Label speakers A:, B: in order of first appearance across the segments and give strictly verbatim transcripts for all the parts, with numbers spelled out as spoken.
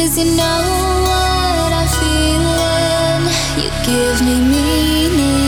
A: 'Cause you know what I'm feeling. You give me meaning.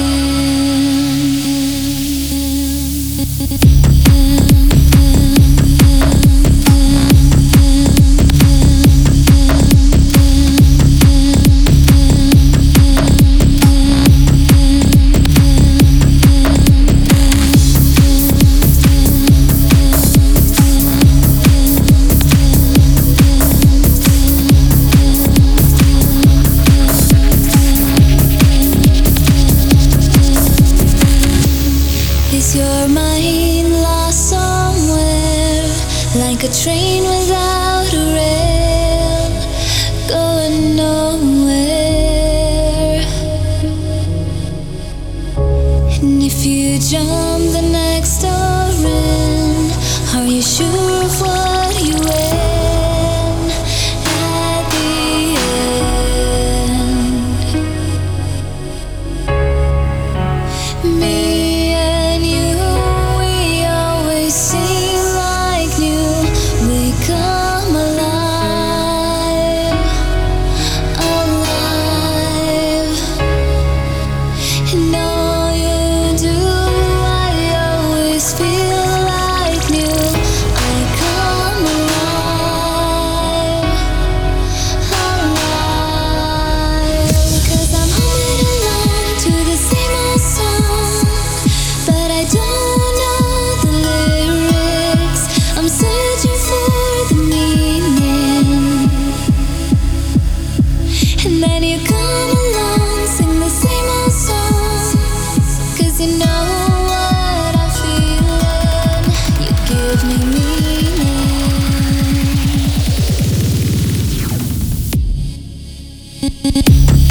A: Is your mind lost somewhere, like a train without a rail, going nowhere? And if you jump the next door in, are you sure of what you win at the end? Me me.